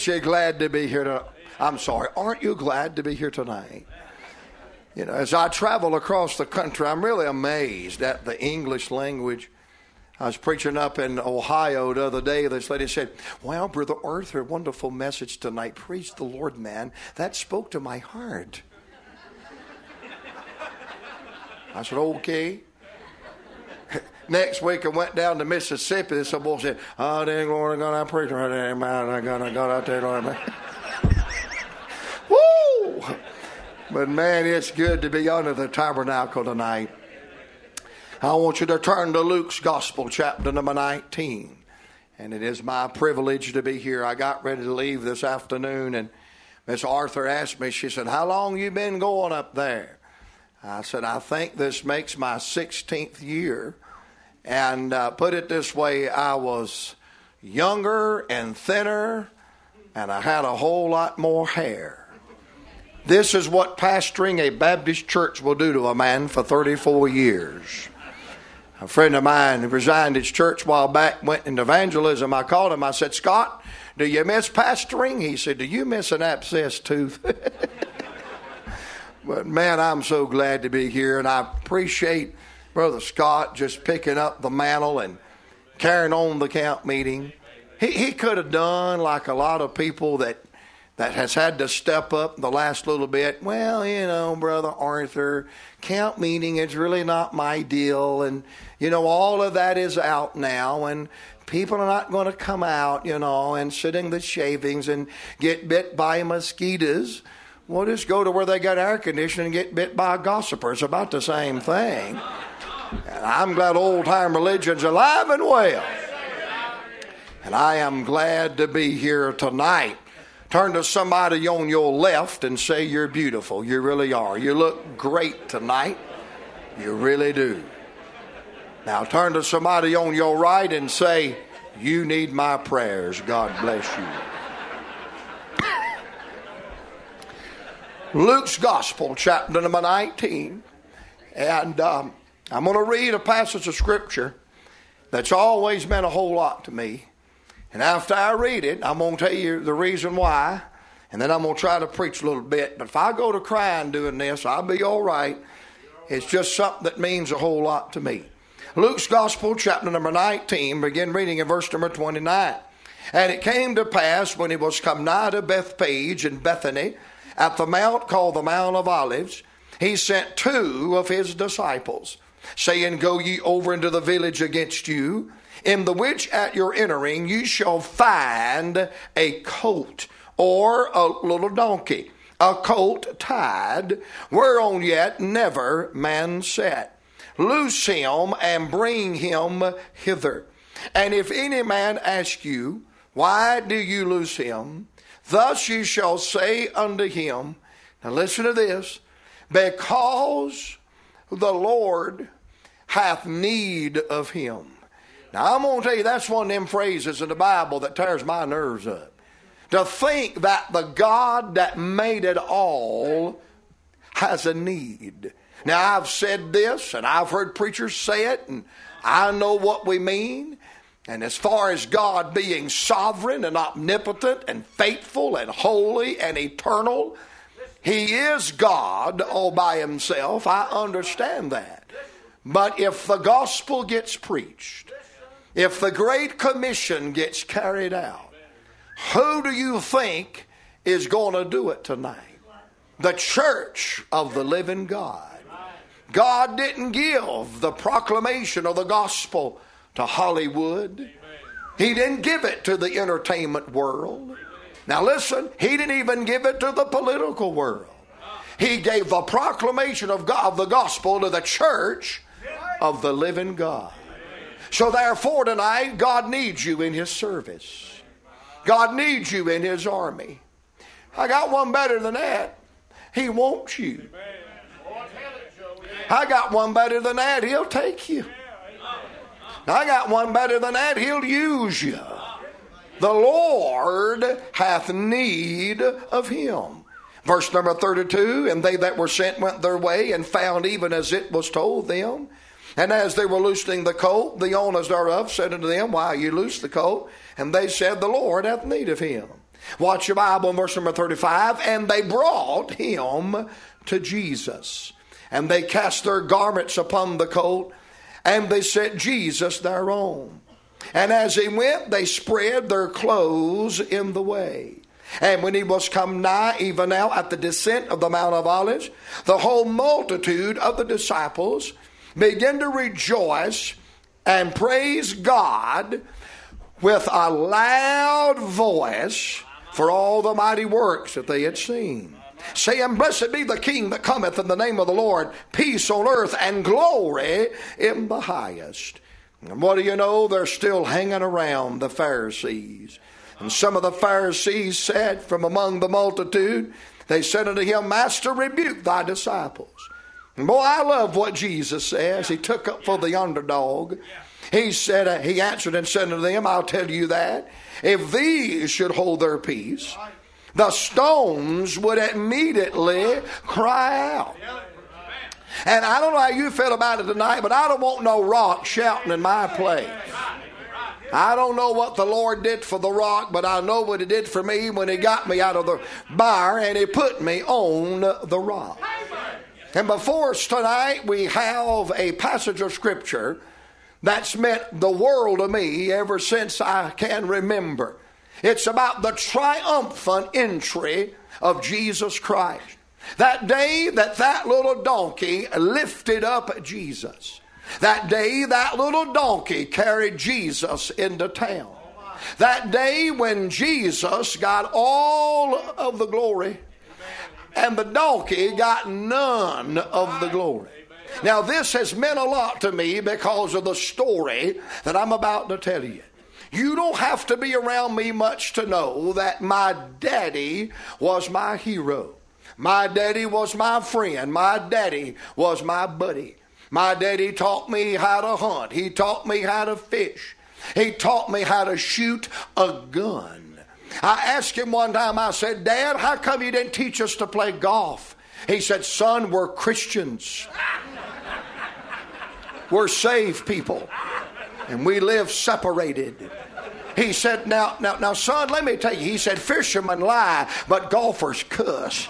you glad to be here tonight? I'm sorry, aren't you glad to be here tonight? You know, as I travel across the country, I'm really amazed at the English language. I was preaching up in Ohio the other day. This lady said, "Well, Brother Arthur, wonderful message tonight. Praise the Lord, man. That spoke to my heart." I said, "Okay." Next week, I went down to Mississippi. This old boy said, "Oh, dear Lord, I'm going to preach right there, man. I'm going to go out there, Lord, man." Woo! But, man, it's good to be under the tabernacle tonight. I want you to turn to Luke's Gospel, chapter number 19. And it is my privilege to be here. I got ready to leave this afternoon, and Miss Arthur asked me, she said, "How long you been going up there?" I said, "I think this makes my 16th year. And put it this way, I was younger and thinner, and I had a whole lot more hair." This is what pastoring a Baptist church will do to a man for 34 years. A friend of mine who resigned his church a while back went into evangelism. I called him. I said, "Scott, do you miss pastoring?" He said, "Do you miss an abscessed tooth?" But, man, I'm so glad to be here, and I appreciate Brother Scott just picking up the mantle and carrying on the camp meeting. He could have done like a lot of people that has had to step up the last little bit. "Well, you know, Brother Arthur, camp meeting is really not my deal. And, you know, all of that is out now. And people are not going to come out, you know, and sit in the shavings and get bit by mosquitoes. We'll just go to where they got air conditioning and get bit by a gossiper. It's about the same thing." And I'm glad old-time religion's alive and well. And I am glad to be here tonight. Turn to somebody on your left and say, "You're beautiful." You really are. You look great tonight. You really do. Now turn to somebody on your right and say, "You need my prayers. God bless you." Luke's Gospel, chapter number 19. And I'm going to read a passage of Scripture that's always meant a whole lot to me. And after I read it, I'm going to tell you the reason why. And then I'm going to try to preach a little bit. But if I go to crying doing this, I'll be all right. It's just something that means a whole lot to me. Luke's Gospel, chapter number 19, begin reading in verse number 29. "And it came to pass, when he was come nigh to Bethphage and Bethany, at the mount called the Mount of Olives, he sent 2 of his disciples, saying, Go ye over into the village against you, in the which at your entering you shall find a colt, or a little donkey, a colt tied, whereon yet never man sat. Loose him and bring him hither. And if any man ask you, Why do you loose him? Thus you shall say unto him," now listen to this, "because the Lord hath need of him." Now I'm going to tell you, that's one of them phrases in the Bible that tears my nerves up. To think that the God that made it all has a need. Now I've said this, and I've heard preachers say it, and I know what we mean. And as far as God being sovereign and omnipotent and faithful and holy and eternal, He is God all by Himself. I understand that. But if the gospel gets preached, if the Great Commission gets carried out, who do you think is going to do it tonight? The church of the living God. God didn't give the proclamation of the gospel to Hollywood. He didn't give it to the entertainment world. Now listen, He didn't even give it to the political world. He gave the proclamation of God, of the gospel, to the church of the living God. So therefore tonight, God needs you in His service. God needs you in His army. I got one better than that. He wants you. I got one better than that. He'll take you. I got one better than that. He'll use you. The Lord hath need of him. Verse number 32, "And they that were sent went their way, and found even as it was told them. And as they were loosening the colt, the owners thereof said unto them, Why you loose the colt? And they said, The Lord hath need of him. Watch your Bible, verse number 35. And they brought him to Jesus. And they cast their garments upon the colt, and they set Jesus thereon. And as he went, they spread their clothes in the way. And when he was come nigh, even now at the descent of the Mount of Olives, the whole multitude of the disciples began to rejoice and praise God with a loud voice for all the mighty works that they had seen, saying, Blessed be the King that cometh in the name of the Lord, peace on earth and glory in the highest. And what do you know? They're still hanging around the Pharisees. And some of the Pharisees said from among the multitude, they said unto him, Master, rebuke thy disciples. And boy, I love what Jesus says. He took up for the underdog. He said, he answered and said unto them, I'll tell you that if these should hold their peace, the stones would immediately cry out. And I don't know how you feel about it tonight, but I don't want no rock shouting in my place. I don't know what the Lord did for the rock, but I know what he did for me when he got me out of the mire and he put me on the rock. And before us tonight, we have a passage of Scripture that's meant the world to me ever since I can remember. It's about the triumphant entry of Jesus Christ. That day that little donkey lifted up Jesus. That day that little donkey carried Jesus into town. That day when Jesus got all of the glory and the donkey got none of the glory. Now this has meant a lot to me because of the story that I'm about to tell you. You don't have to be around me much to know that my daddy was my hero. My daddy was my friend. My daddy was my buddy. My daddy taught me how to hunt. He taught me how to fish. He taught me how to shoot a gun. I asked him one time, I said, Dad, how come you didn't teach us to play golf? He said, Son, we're Christians. We're saved people. And we live separated. He said, now, son, let me tell you. He said, fishermen lie, but golfers cuss.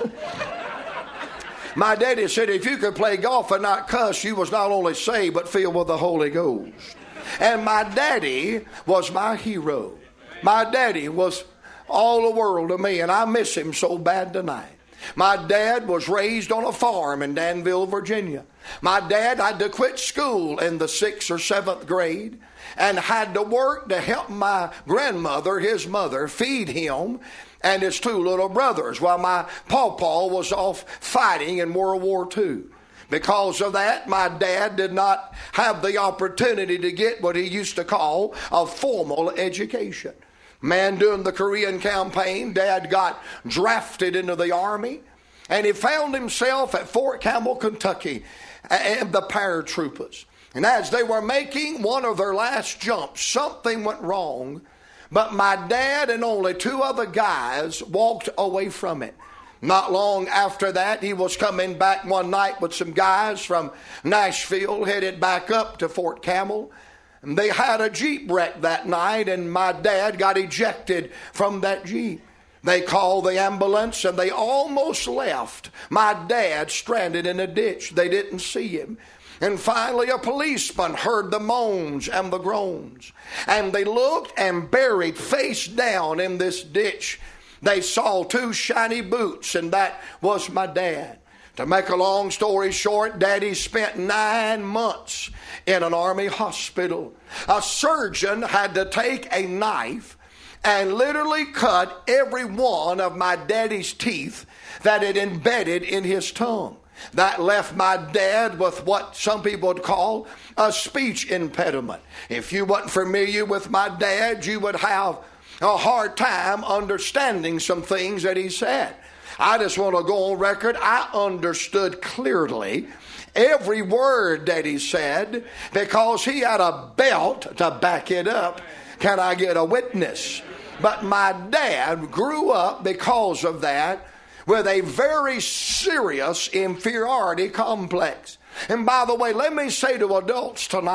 My daddy said, if you could play golf and not cuss, you was not only saved, but filled with the Holy Ghost. And my daddy was my hero. My daddy was all the world to me, and I miss him so bad tonight. My dad was raised on a farm in Danville, Virginia. My dad had to quit school in the 6th or 7th grade and had to work to help my grandmother, his mother, feed him and his 2 little brothers while my pawpaw was off fighting in World War II. Because of that, my dad did not have the opportunity to get what he used to call a formal education. Man, during the Korean campaign, Dad got drafted into the Army, and he found himself at Fort Campbell, Kentucky, and the paratroopers. And as they were making one of their last jumps, something went wrong, but my dad and only 2 other guys walked away from it. Not long after that, he was coming back one night with some guys from Nashville, headed back up to Fort Campbell. And they had a Jeep wreck that night, and my dad got ejected from that Jeep. They called the ambulance, and they almost left my dad stranded in a ditch. They didn't see him. And finally a policeman heard the moans and the groans. And they looked, and buried face down in this ditch, they saw 2 shiny boots, and that was my dad. To make a long story short, Daddy spent 9 months in an Army hospital. A surgeon had to take a knife and literally cut every one of my daddy's teeth that had embedded in his tongue. That left my dad with what some people would call a speech impediment. If you weren't familiar with my dad, you would have a hard time understanding some things that he said. I just want to go on record. I understood clearly every word that he said because he had a belt to back it up. Can I get a witness? But my dad grew up because of that with a very serious inferiority complex. And by the way, let me say to adults tonight,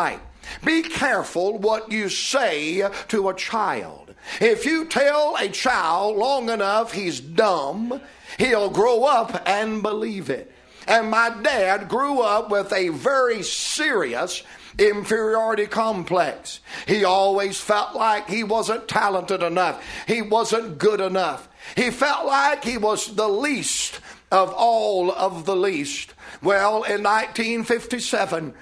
Be careful what you say to a child. If you tell a child long enough he's dumb, he'll grow up and believe it. And my dad grew up with a very serious inferiority complex. He always felt like he wasn't talented enough. He wasn't good enough. He felt like he was the least of all of the least. Well, in 1957,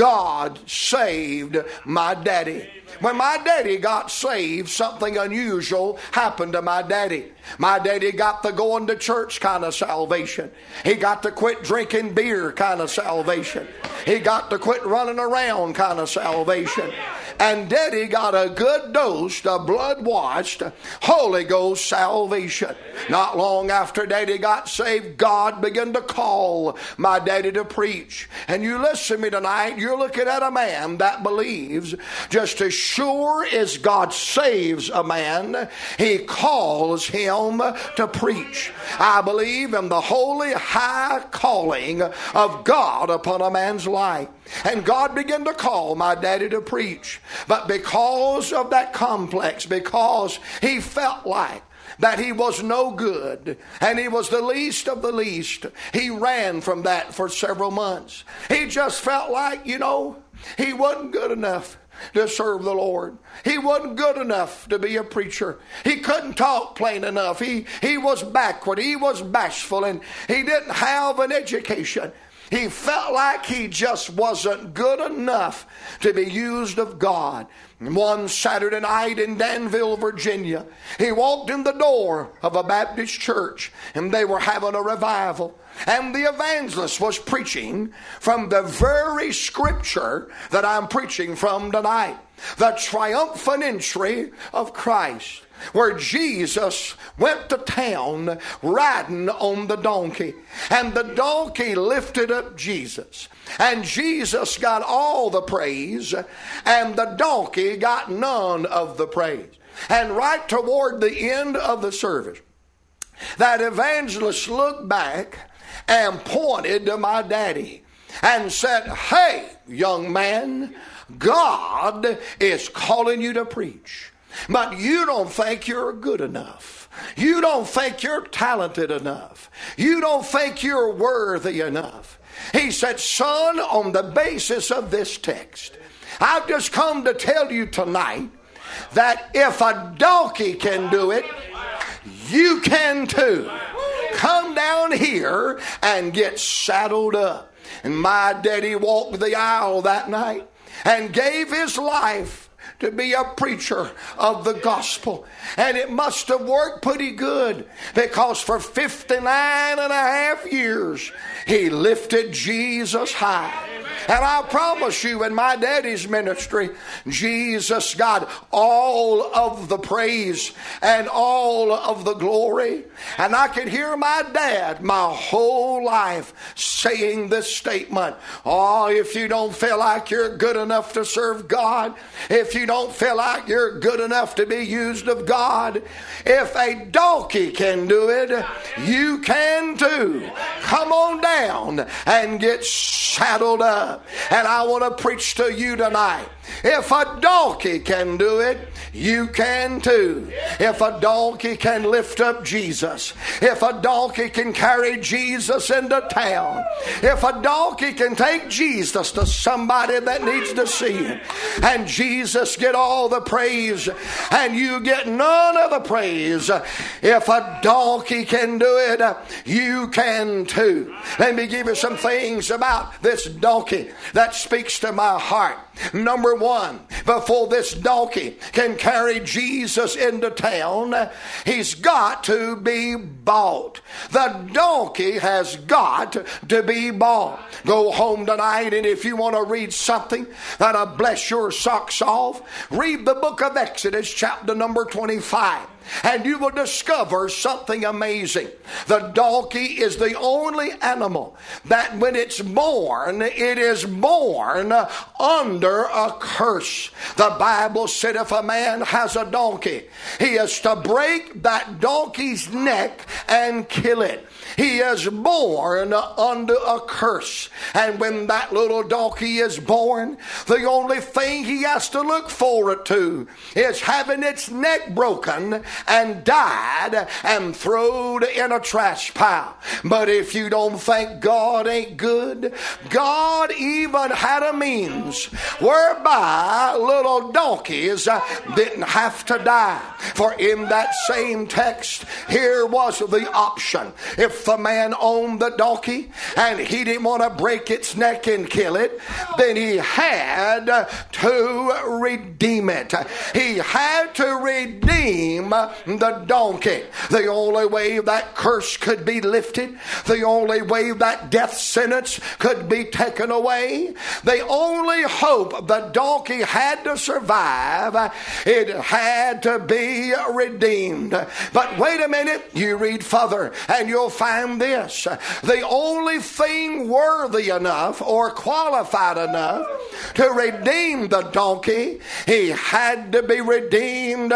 God saved my daddy. When my daddy got saved, something unusual happened to my daddy. My daddy got the going to church kind of salvation. He got to quit drinking beer kind of salvation. He got to quit running around kind of salvation. And daddy got a good dose of blood-washed Holy Ghost salvation. Not long after daddy got saved, God began to call my daddy to preach. And you listen to me tonight, you're looking at a man that believes just as sure as God saves a man, he calls him to preach. I believe in the holy high calling of God upon a man's life. And God began to call my daddy to preach. But because of that complex, because he felt like that he was no good and he was the least of the least, he ran from that for several months. He just felt like, he wasn't good enough to serve the Lord. He wasn't good enough to be a preacher. He couldn't talk plain enough. He was backward. He was bashful, and he didn't have an education. He felt like he just wasn't good enough to be used of God. One Saturday night in Danville, Virginia, he walked in the door of a Baptist church, and they were having a revival. And the evangelist was preaching from the very scripture that I'm preaching from tonight. The triumphant entry of Christ, where Jesus went to town riding on the donkey. And the donkey lifted up Jesus. And Jesus got all the praise, and the donkey got none of the praise. And right toward the end of the service, that evangelist looked back and pointed to my daddy and said, "Hey, young man, God is calling you to preach. But you don't think you're good enough. You don't think you're talented enough. You don't think you're worthy enough." He said, "Son, on the basis of this text, I've just come to tell you tonight that if a donkey can do it, you can too. Come down here and get saddled up." And my daddy walked the aisle that night and gave his life to be a preacher of the gospel. And it must have worked pretty good, because for 59 and a half years, he lifted Jesus high. And I promise you, in my daddy's ministry, Jesus got all of the praise and all of the glory. And I could hear my dad my whole life saying this statement: "Oh, if you don't feel like you're good enough to serve God, if you don't feel like you're good enough to be used of God, if a donkey can do it, you can too. Come on down and get saddled up." And I want to preach to you tonight. If a donkey can do it, you can too. If a donkey can lift up Jesus, if a donkey can carry Jesus into town, if a donkey can take Jesus to somebody that needs to see him, and Jesus get all the praise and you get none of the praise, if a donkey can do it, you can too. Let me give you some things about this donkey that speaks to my heart. Number one, before this donkey can carry Jesus into town, he's got to be bought. The donkey has got to be bought. Go home tonight, and if you want to read something that'll bless your socks off, read the book of Exodus, chapter number 25. and you will discover something amazing. The donkey is the only animal that when it's born, it is born under a curse. The Bible said if a man has a donkey, he is to break that donkey's neck and kill it. He is born under a curse. And when that little donkey is born, the only thing he has to look forward to is having its neck broken and died and thrown in a trash pile. But if you don't think God ain't good, God even had a means whereby little donkeys didn't have to die. For in that same text, here was the option. If the man owned the donkey and he didn't want to break its neck and kill it, then he had to redeem it. He had to redeem the donkey. The only way that curse could be lifted, the only way that death sentence could be taken away, the only hope the donkey had to survive, it had to be redeemed. But wait a minute, you read further and you'll find this. The only thing worthy enough or qualified enough to redeem the donkey, he had to be redeemed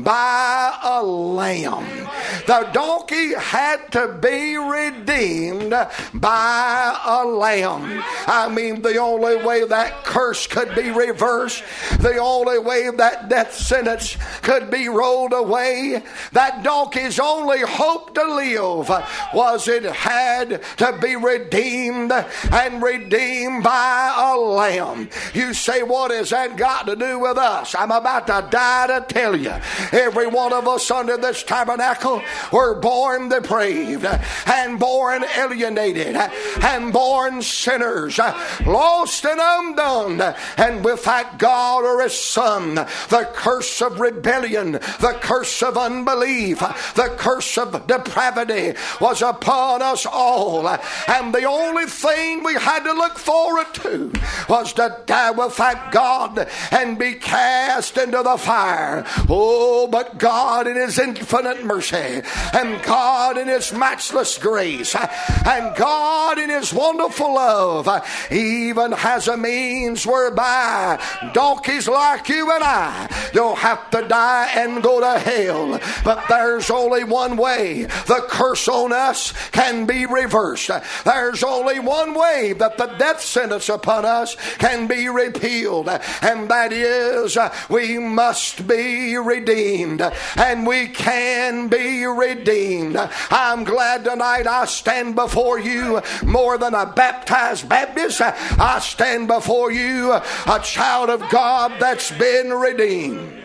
by a lamb. The donkey had to be redeemed by a lamb. I mean, the only way that curse could be reversed, the only way that death sentence could be rolled away, that donkey's only hope to live was it had to be redeemed, and redeemed by a lamb. You say, what has that got to do with us? I'm about to die to tell you. Every one of us under this tabernacle were born depraved and born alienated and born sinners, lost and undone, and without God or His Son. The curse of rebellion, the curse of unbelief, the curse of depravity was upon us all. And the only thing we had to look forward to was to die without God and be cast into the fire. Oh, but God in His infinite mercy, and God in His matchless grace, and God in His wonderful love, even has a means whereby donkeys like you and I don't have to die and go to hell. But there's only one way the curse on us can be reversed. There's only one way that the death sentence upon us can be repealed, and that is we must be redeemed, and we can be redeemed. I'm glad tonight I stand before you more than a baptized Baptist. I stand before you a child of God that's been redeemed.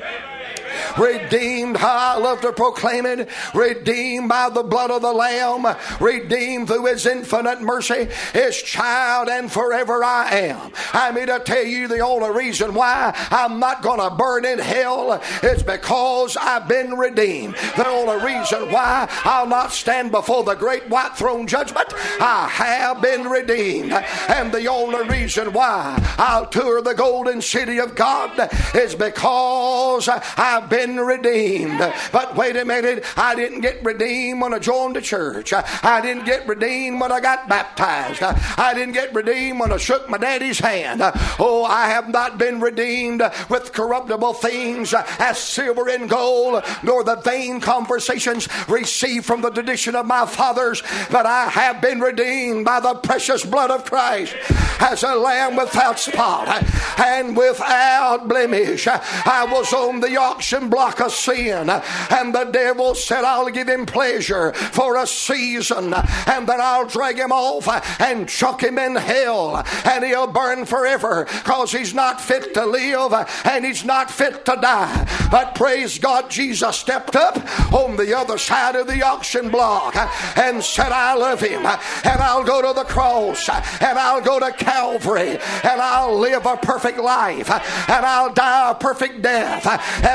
Redeemed, how I love to proclaim it. Redeemed by the blood of the Lamb. Redeemed through His infinite mercy. His child, and forever I am. I mean to tell you, the only reason why I'm not going to burn in hell is because I've been redeemed. The only reason why I'll not stand before the great white throne judgment, I have been redeemed. And the only reason why I'll tour the golden city of God is because I've been redeemed. But wait a minute, I didn't get redeemed when I joined the church. I didn't get redeemed when I got baptized. I didn't get redeemed when I shook my daddy's hand. Oh, I have not been redeemed with corruptible things as silver and gold, nor the vain conversations received from the tradition of my fathers, but I have been redeemed by the precious blood of Christ as a lamb without spot and without blemish. I was on the auction block of sin, and the devil said, I'll give him pleasure for a season, and then I'll drag him off and chuck him in hell, and he'll burn forever, because he's not fit to live and he's not fit to die. But praise God, Jesus stepped up on the other side of the auction block and said, I love him, and I'll go to the cross, and I'll go to Calvary, and I'll live a perfect life, and I'll die a perfect death, and I'll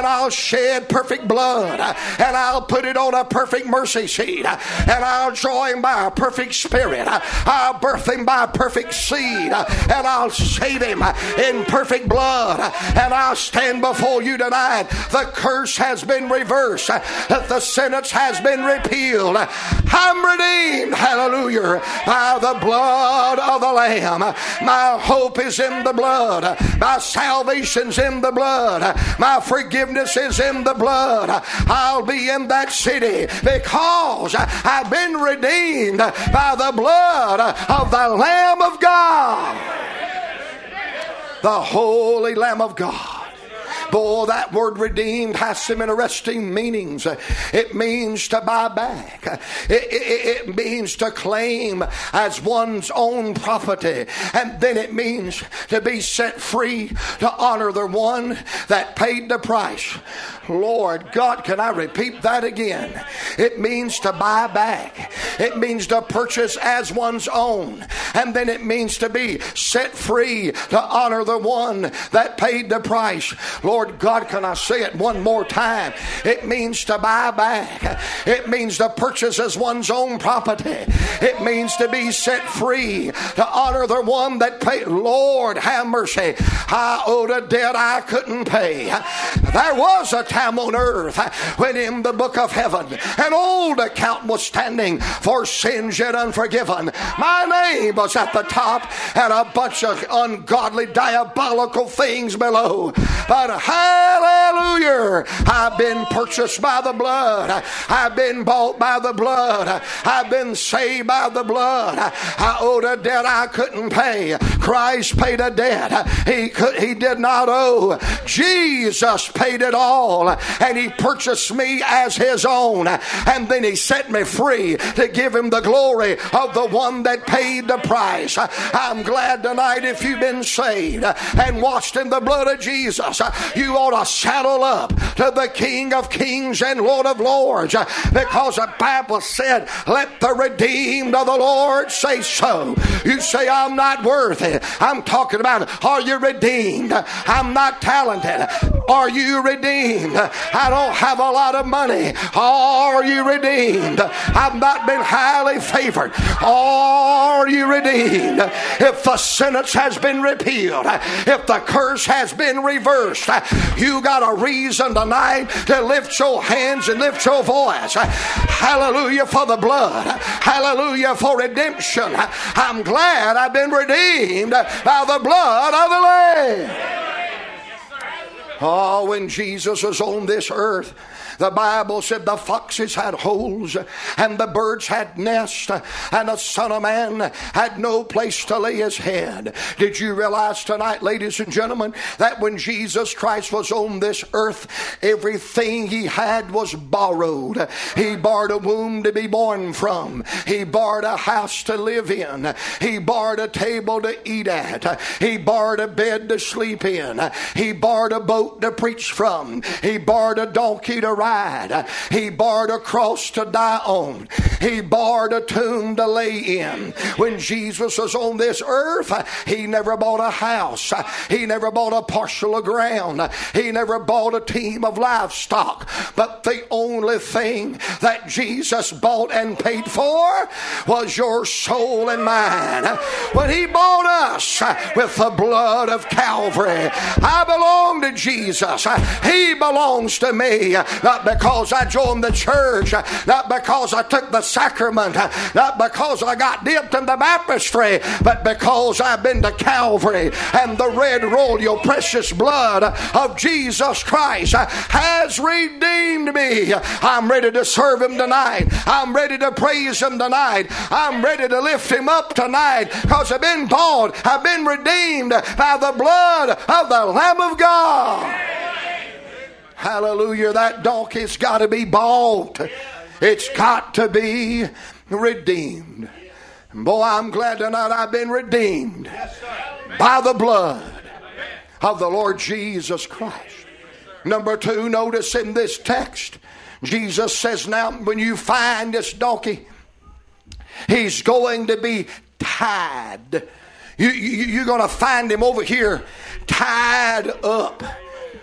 shed perfect blood, and I'll put it on a perfect mercy seat, and I'll draw him by a perfect spirit. I'll birth him by a perfect seed, and I'll save him in perfect blood. And I'll stand before you tonight. The curse has been reversed. The sentence has been repealed. I'm redeemed, hallelujah, by the blood of the Lamb. My hope is in the blood. My salvation's in the blood. My forgiveness is in the blood. I'll be in that city because I've been redeemed by the blood of the Lamb of God. The Holy Lamb of God. Boy, that word redeemed has some interesting meanings. It means to buy back. It means to claim as one's own property. And then it means to be set free, to honor the one that paid the price. Lord God, can I repeat that again? It means to buy back. It means to purchase as one's own. And then it means to be set free, to honor the one that paid the price. Lord God, can I say it one more time? It means to buy back. It means to purchase as one's own property. It means to be set free, to honor the one that paid. Lord, have mercy. I owed a debt I couldn't pay. There was a time on earth when in the book of heaven an old account was standing for sins yet unforgiven. My name was at the top and a bunch of ungodly, diabolical things below. But hallelujah, I've been purchased by the blood. I've been bought by the blood. I've been saved by the blood. I owed a debt I couldn't pay. Christ paid a debt he did not owe. Jesus paid it all, and he purchased me as his own, and then he set me free to give him the glory of the one that paid the price. I'm glad tonight, if you've been saved and washed in the blood of Jesus, you ought to saddle up to the King of Kings and Lord of Lords, because the Bible said, let the redeemed of the Lord say so. You say, I'm not worthy. I'm talking about, are you redeemed? I'm not talented. Are you redeemed? I don't have a lot of money. Are you redeemed? I've not been highly favored. Are you redeemed? If the sentence has been repealed, if the curse has been reversed, you got a reason tonight to lift your hands and lift your voice. Hallelujah for the blood. Hallelujah for redemption. I'm glad I've been redeemed by the blood of the Lamb. Oh, when Jesus was on this earth, the Bible said the foxes had holes and the birds had nests, and the Son of Man had no place to lay his head. Did you realize tonight, ladies and gentlemen, that when Jesus Christ was on this earth, everything he had was borrowed? He borrowed a womb to be born from. He borrowed a house to live in. He borrowed a table to eat at. He borrowed a bed to sleep in. He borrowed a boat to preach from. He borrowed a donkey to ride. He borrowed a cross to die on. He borrowed a tomb to lay in. When Jesus was on this earth, he never bought a house. He never bought a parcel of ground. He never bought a team of livestock. But the only thing that Jesus bought and paid for was your soul and mine. When he bought us with the blood of Calvary, I belong to Jesus. He belongs to me. Not because I joined the church, not because I took the sacrament, not because I got dipped in the baptistry, but because I've been to Calvary, and the red royal precious blood of Jesus Christ has redeemed me. I'm ready to serve him tonight. I'm ready to praise him tonight. I'm ready to lift him up tonight, because I've been bought, I've been redeemed by the blood of the Lamb of God. Hallelujah. That donkey's got to be bought. It's got to be redeemed. Boy, I'm glad tonight I've been redeemed by the blood of the Lord Jesus Christ. Number two, notice in this text, Jesus says, now when you find this donkey, he's going to be tied. You're going to find him over here tied up.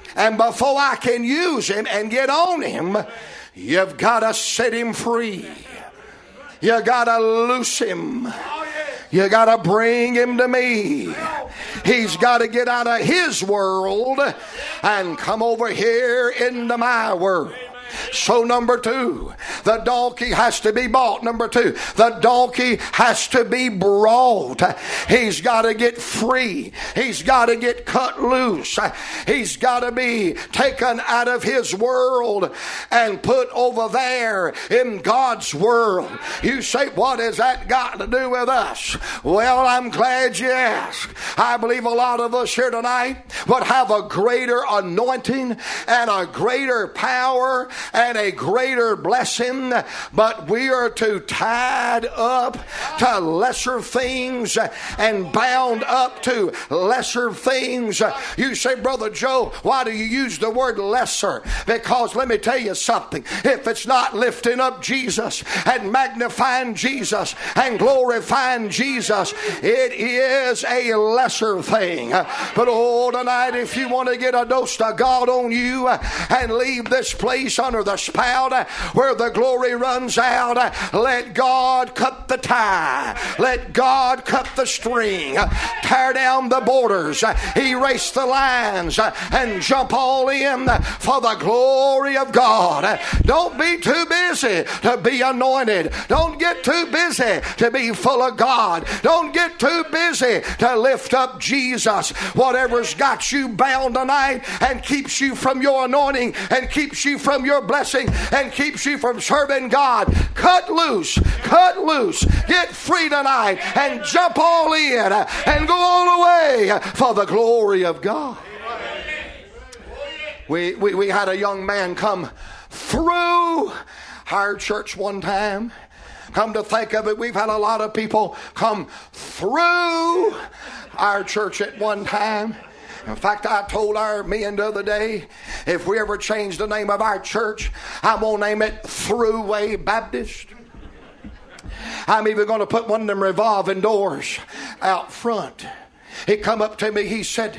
And before I can use him and get on him, you've got to set him free. You got to loose him. You got to bring him to me. He's got to get out of his world and come over here into my world. So number 2, the donkey has to be bought. Number 2, the donkey has to be brought. He's got to get free. He's got to get cut loose. He's got to be taken out of his world and put over there in God's world. You say, what has that got to do with us? Well, I'm glad you asked. I believe a lot of us here tonight would have a greater anointing and a greater power and a greater blessing, but we are too tied up to lesser things and bound up to lesser things. You say, Brother Joe, why do you use the word lesser? Because let me tell you something. If it's not lifting up Jesus and magnifying Jesus and glorifying Jesus, it is a lesser thing. But oh, tonight, if you want to get a dose of God on you and leave this place under the spout where the glory runs out, let God cut the tie. Let God cut the string. Tear down the borders. Erase the lines and jump all in for the glory of God. Don't be too busy to be anointed. Don't get too busy to be full of God. Don't get too busy to lift up Jesus. Whatever's got you bound tonight and keeps you from your anointing and keeps you from your blessing and keeps you from serving God, cut loose, get free tonight and jump all in and go all the way for the glory of God. We had a young man come through our church one time. Come to think of it, we've had a lot of people come through our church at one time. In fact, I told our men the other day, if we ever change the name of our church, I'm going to name it Throughway Baptist. I'm even going to put one of them revolving doors out front. He come up to me, he said,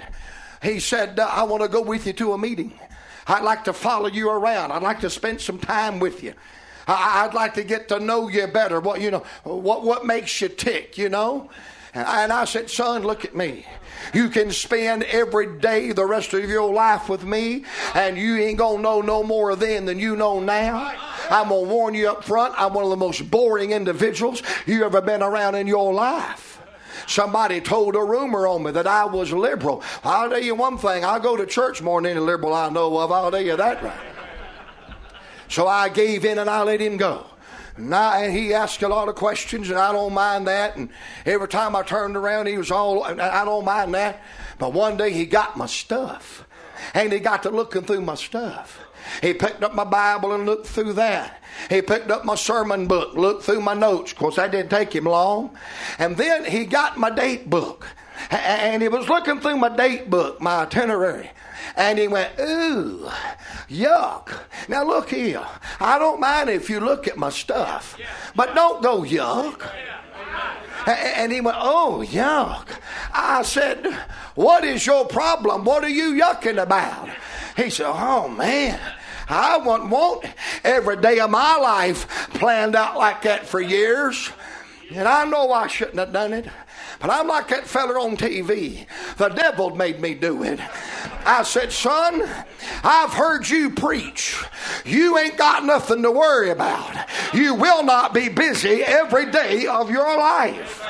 I want to go with you to a meeting. I'd like to follow you around. I'd like to spend some time with you. I'd like to get to know you better. What makes you tick, And I said, son, look at me. You can spend every day the rest of your life with me, and you ain't going to know no more then than you know now. I'm going to warn you up front, I'm one of the most boring individuals you ever been around in your life. Somebody told a rumor on me that I was liberal. I'll tell you one thing, I go to church more than any liberal I know of. I'll tell you that right. So I gave in and I let him go. And he asked a lot of questions, and I don't mind that. And every time I turned around, he was all, I don't mind that. But one day he got my stuff, and he got to looking through my stuff. He picked up my Bible and looked through that. He picked up my sermon book, looked through my notes. Of course, that didn't take him long. And then he got my date book, and he was looking through my date book, my itinerary. And he went, ooh, yuck. Now look here. I don't mind if you look at my stuff, but don't go yuck. And he went, oh, yuck. I said, what is your problem? What are you yucking about? He said, oh, man, I wouldn't want every day of my life planned out like that for years. And I know I shouldn't have done it. But I'm like that fella on TV. The devil made me do it. I said, son, I've heard you preach. You ain't got nothing to worry about. You will not be busy every day of your life.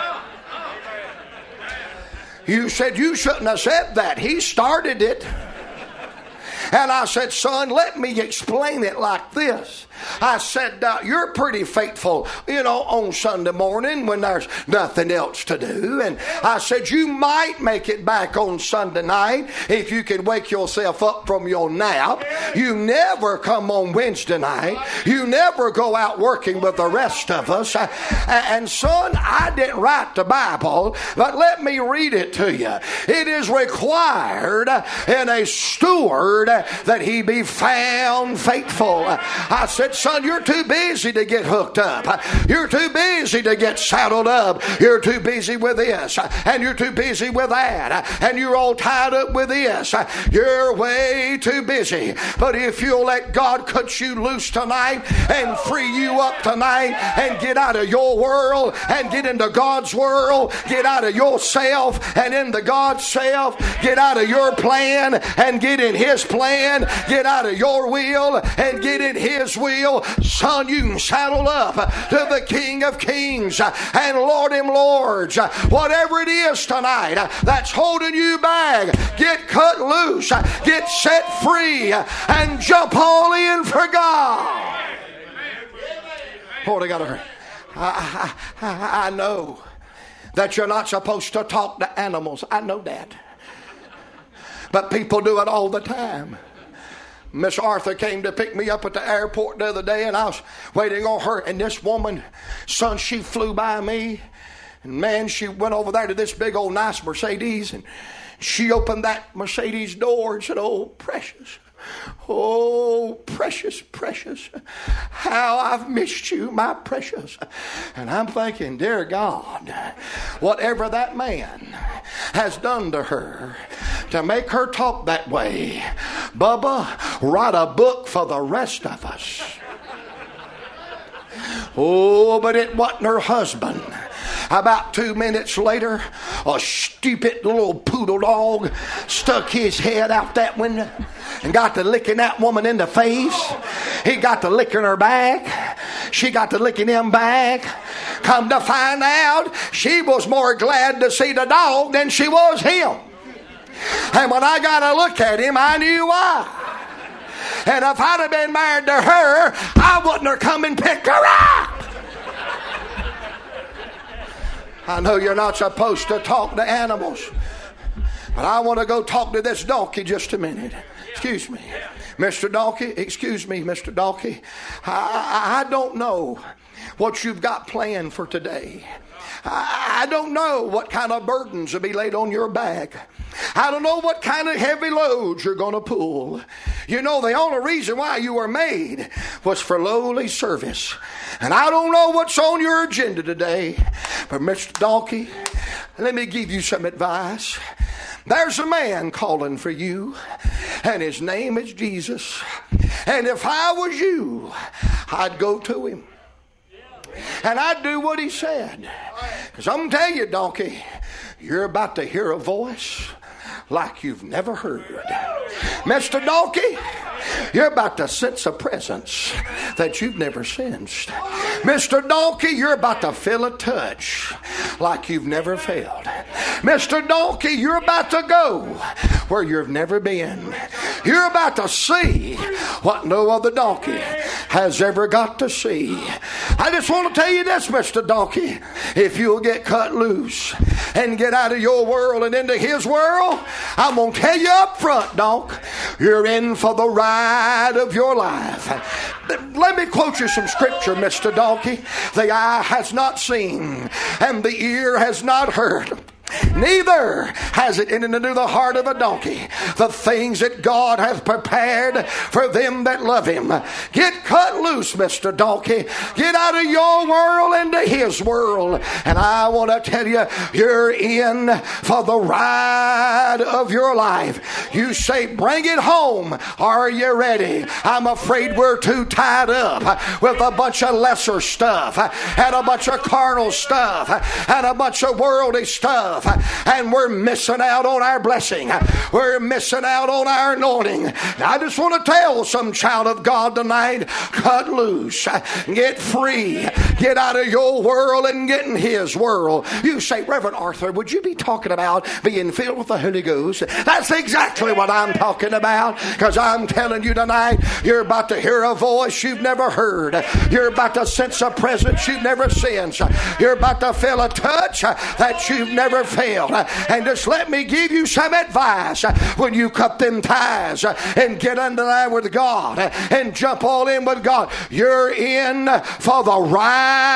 You said you shouldn't have said that. He started it. And I said, son, let me explain it like this. I said, you're pretty faithful, on Sunday morning when there's nothing else to do. And I said, you might make it back on Sunday night if you can wake yourself up from your nap. You never come on Wednesday night. You never go out working with the rest of us. And son, I didn't write the Bible, but let me read it to you. It is required in a steward that he be found faithful. I said, said, son, you're too busy to get hooked up. You're too busy to get saddled up. You're too busy with this, and you're too busy with that, and you're all tied up with this. You're way too busy. But if you'll let God cut you loose tonight and free you up tonight and get out of your world and get into God's world, get out of yourself and into God's self, get out of your plan and get in His plan, get out of your will and get in His will, son, you can saddle up to the King of Kings and Lord of Lords. Whatever it is tonight that's holding you back, get cut loose, get set free, and jump all in for God. Lord, I got to hurry. I know that you're not supposed to talk to animals. I know that. But people do it all the time. Miss Arthur came to pick me up at the airport the other day, and I was waiting on her. And this woman, son, she flew by me. And man, she went over there to this big old nice Mercedes, and she opened that Mercedes door and said, oh, precious. Oh, precious, precious. How I've missed you, my precious. And I'm thinking, dear God, whatever that man has done to her to make her talk that way, Bubba, write a book for the rest of us. Oh, but it wasn't her husband. About 2 minutes later, a stupid little poodle dog stuck his head out that window and got to licking that woman in the face. He got to licking her back. She got to licking him back. Come to find out, she was more glad to see the dog than she was him. And when I got to look at him, I knew why. And if I'd have been married to her, I wouldn't have come and picked her up. I know you're not supposed to talk to animals, but I want to go talk to this donkey just a minute. Excuse me, Mr. Donkey. Excuse me, Mr. Donkey. I don't know what you've got planned for today. I don't know what kind of burdens will be laid on your back. I don't know what kind of heavy loads you're going to pull. You know, the only reason why you were made was for lowly service. And I don't know what's on your agenda today. But Mr. Donkey, let me give you some advice. There's a man calling for you, and his name is Jesus. And if I was you, I'd go to him. And I'd do what he said. Because I'm going to tell you, donkey, you're about to hear a voice like you've never heard. Mr. Donkey, you're about to sense a presence that you've never sensed. Mr. Donkey, you're about to feel a touch like you've never felt. Mr. Donkey, you're about to go where you've never been. You're about to see what no other donkey has ever got to see. I just want to tell you this, Mr. Donkey. If you'll get cut loose and get out of your world and into his world, I'm going to tell you up front, donk, you're in for the ride of your life. Let me quote you some scripture, Mr. Donkey. The eye has not seen and the ear has not heard, neither has it entered into the heart of a donkey the things that God hath prepared for them that love him. Get cut loose, Mr. Donkey. Get out of your world into his world. And I want to tell you, you're in for the ride of your life. You say, bring it home. Are you ready? I'm afraid we're too tied up with a bunch of lesser stuff and a bunch of carnal stuff and a bunch of worldly stuff. And we're missing out on our blessing. We're missing out on our anointing. I just want to tell some child of God tonight, cut loose, get free, get out of your world and get in his world. You say, Reverend Arthur, would you be talking about being filled with the Holy Ghost? That's exactly what I'm talking about, because I'm telling you tonight, you're about to hear a voice you've never heard. You're about to sense a presence you've never sensed. You're about to feel a touch that you've never felt. And just let me give you some advice. When you cut them ties and get under there with God and jump all in with God, you're in for the ride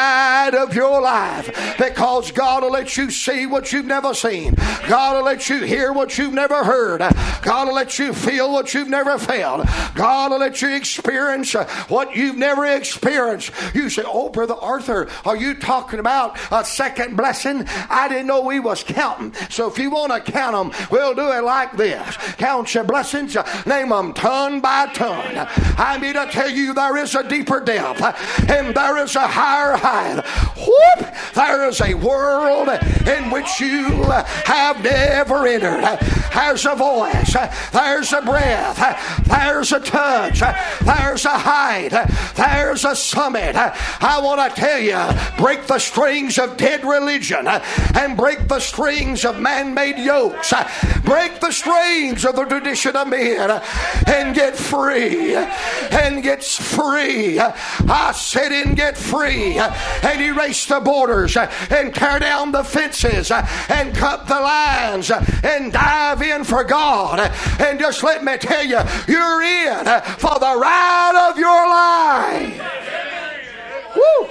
ride of your life, because God will let you see what you've never seen. God will let you hear what you've never heard. God will let you feel what you've never felt. God will let you experience what you've never experienced. You say, oh, Brother Arthur, are you talking about a second blessing? I didn't know we was counting. So if you want to count them, we'll do it like this. Count your blessings, name them ton by ton. I mean to tell you, there is a deeper depth and there is a higher height. Whoop! There is a world in which you have never entered. There's a voice, there's a breath, there's a touch, there's a height, there's a summit. I want to tell you, break the strings of dead religion and break the strings of man-made yokes. Break the strings of the tradition of men and get free. And get free. I said, and get free. And erase the borders and tear down the fences and cut the lines and dive in for God. And just let me tell you, you're in for the ride of your life. Woo!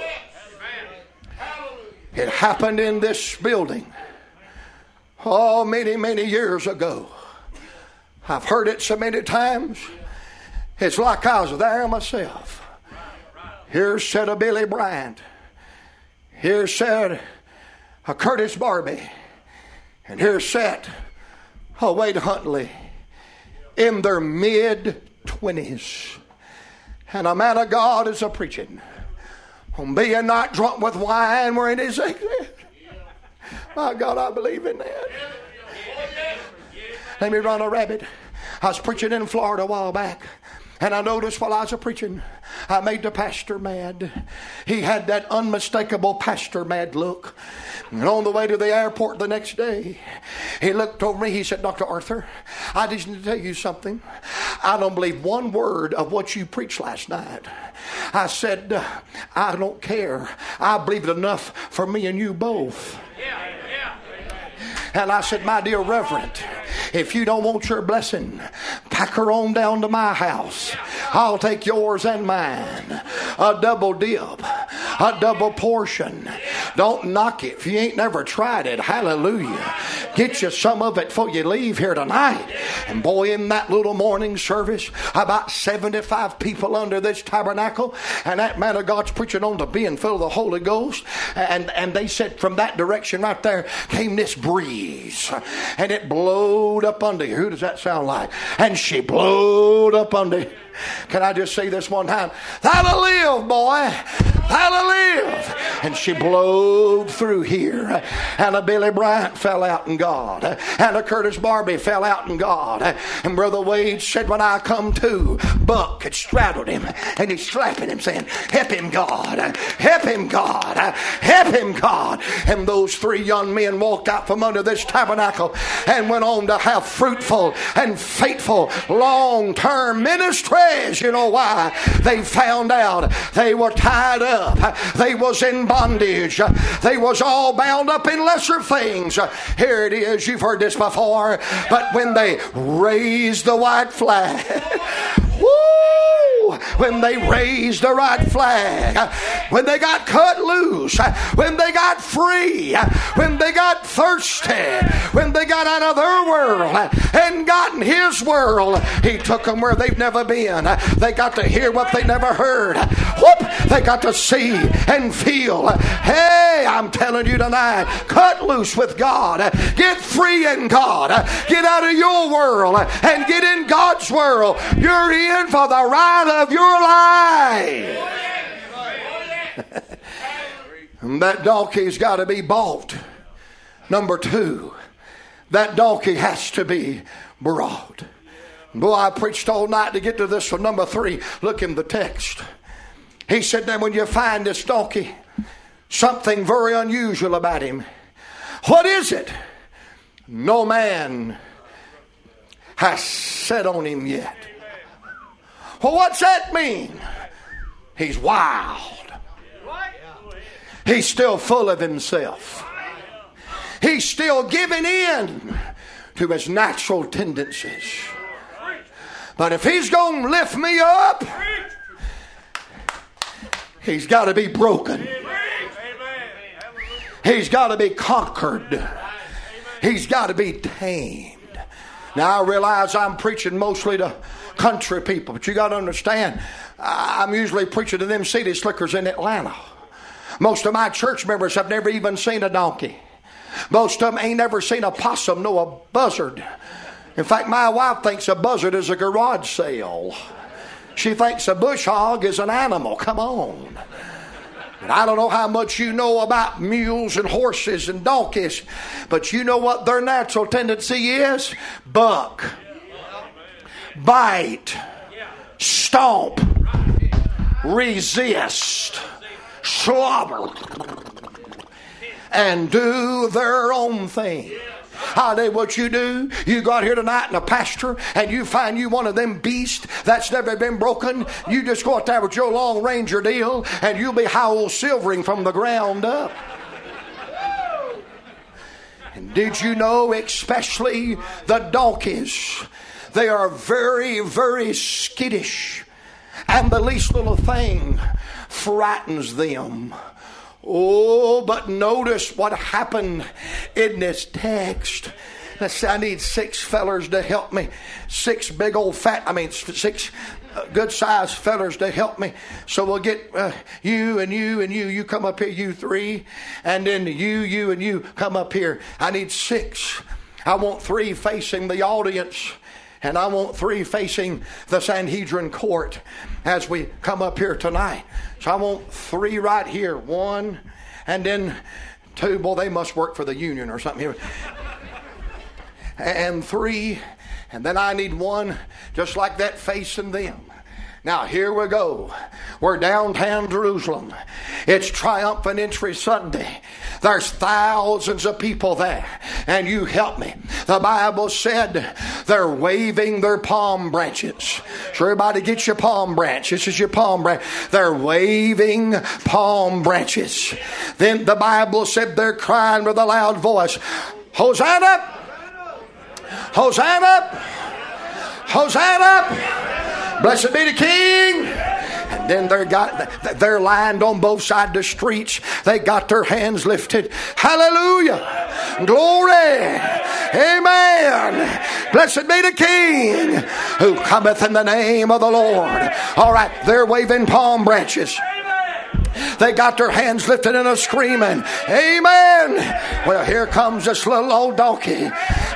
It happened in this building. Oh, many, many years ago. I've heard it so many times. It's like I was there myself. Here said a Billy Bryant. Here said a Curtis Barbie. And here sat a Wade Huntley in their mid-20s. And a man of God is a preaching on being not drunk with wine wherein his exit. My God, I believe in that. Let me run a rabbit. I was preaching in Florida a while back. And I noticed while I was preaching, I made the pastor mad. He had that unmistakable pastor mad look. And on the way to the airport the next day, he looked over me. He said, Dr. Arthur, I just need to tell you something. I don't believe one word of what you preached last night. I said, I don't care. I believe it enough for me and you both. And I said, my dear Reverend, if you don't want your blessing, pack her on down to my house. I'll take yours and mine. A double dip. A double portion. Don't knock it if you ain't never tried it. Hallelujah. Get you some of it before you leave here tonight. And boy, in that little morning service, about 75 people under this tabernacle. And that man of God's preaching on to being full of the Holy Ghost. And they said from that direction right there came this breeze. And it blowed up under you. Who does that sound like? And she blowed up under you. Can I just say this one time? That'll live, boy. That'll live. And she blowed through here. And a Billy Bryant fell out in God. And a Curtis Barbie fell out in God. And Brother Wade said, when I come to, Buck had straddled him. And he's slapping him saying, help him, God. Help him, God. Help him, God. And those three young men walked out from under this tabernacle and went on to have fruitful and faithful long-term ministry. You know why? They found out they were tied up. They was in bondage. They was all bound up in lesser things. Here it is. You've heard this before. But when they raised the white flag, woo! When they raised the right flag, when they got cut loose, when they got free, when they got thirsty, when they got out of their world and got in His world, He took them where they've never been. They got to hear what they never heard. Whoop! They got to see and feel. Hey, I'm telling you tonight, cut loose with God. Get free in God. Get out of your world and get in God's world. You're in for the ride of your life. And that donkey's got to be bought. Number 2, that donkey has to be brought. Boy, I preached all night to get to this one. Number 3, look in the text. He said, then when you find this donkey, something very unusual about him. What is it? No man has sat on him yet. Well, what's that mean? He's wild. He's still full of himself. He's still giving in to his natural tendencies. But if he's going to lift me up, he's got to be broken. He's got to be conquered. He's got to be tamed. Now I realize I'm preaching mostly to country people, but you got to understand, I'm usually preaching to them city slickers in Atlanta. Most of my church members have never even seen a donkey. Most of them ain't never seen a possum nor a buzzard. In fact, my wife thinks a buzzard is a garage sale. She thinks a bush hog is an animal. Come on. And I don't know how much you know about mules and horses and donkeys, but you know what their natural tendency is? Buck, bite, stomp, resist, slobber, and do their own thing. I'll tell you what you do. You go out here tonight in a pasture and you find you one of them beasts that's never been broken. You just go out there with your long ranger deal and you'll be Howell Silvering from the ground up. And did you know, especially the donkeys, they are very, very skittish. And the least little thing frightens them. Oh, but notice what happened in this text. Let's say I need 6 fellers to help me. 6 big old six good sized fellers to help me. So we'll get you and you and you. You come up here, you 3. And then you and you come up here. I need 6. I want 3 facing the audience. And I want 3 facing the Sanhedrin court as we come up here tonight. So I want 3 right here. 1 and then 2. Well, they must work for the union or something here. And 3. And then I need 1 just like that facing them. Now, here we go. We're downtown Jerusalem. It's Triumphant Entry Sunday. There's thousands of people there. And you help me. The Bible said they're waving their palm branches. So everybody get your palm branch. This is your palm branch. They're waving palm branches. Then the Bible said they're crying with a loud voice, Hosanna! Hosanna! Hosanna! Blessed be the King. And then they're lined on both sides of the streets. They got their hands lifted. Hallelujah. Glory. Amen. Blessed be the King who cometh in the name of the Lord. All right, they're waving palm branches. They got their hands lifted and are screaming, Amen. Well, here comes this little old donkey.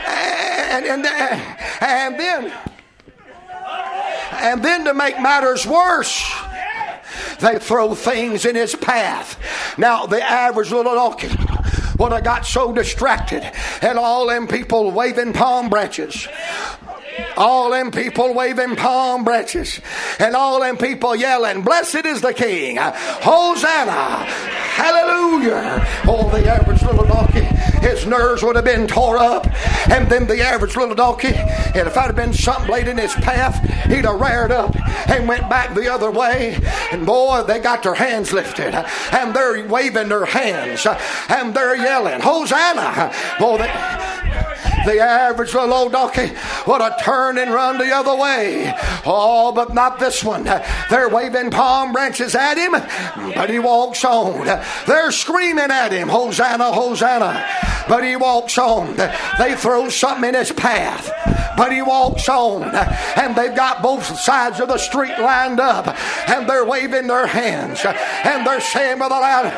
And then to make matters worse, they throw things in his path. Now, the average little donkey would have got so distracted, and all them people waving palm branches. All them people waving palm branches. And all them people yelling, Blessed is the King. Hosanna. Hallelujah. Oh, the average little donkey, his nerves would have been tore up. And then the average little donkey, and if I'd have been something laid in his path, he'd have reared up and went back the other way. And boy, they got their hands lifted. And they're waving their hands. And they're yelling, Hosanna. Boy, the average little old donkey would have turned and run the other way. Oh, but not this one. They're waving palm branches at him, but he walks on. They're screaming at him, Hosanna, Hosanna. But he walks on. They throw something in his path, but he walks on. And they've got both sides of the street lined up, and they're waving their hands, and they're saying with a loud,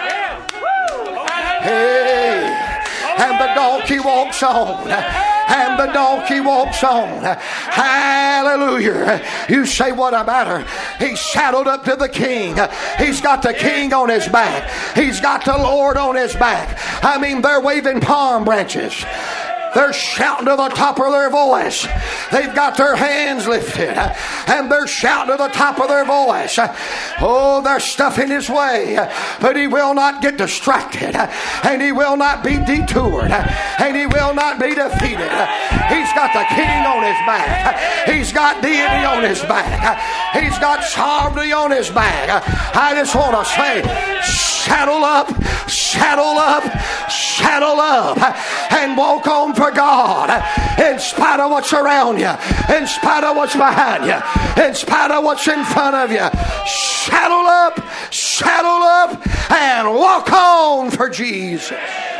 Hey. And the donkey walks on. And the donkey walks on. Hallelujah. You say, what a matter. He's saddled up to the King. He's got the King on his back. He's got the Lord on his back. I mean, they're waving palm branches. They're shouting to the top of their voice. They've got their hands lifted. And they're shouting to the top of their voice. Oh, there's stuff in his way. But he will not get distracted. And he will not be detoured. And he will not be defeated. He's got the King on his back. He's got deity on his back. He's got sovereignty on his back. I just want to say, saddle up, saddle up, saddle up, and walk on for God. In spite of what's around you, in spite of what's behind you, in spite of what's in front of you, saddle up, and walk on for Jesus.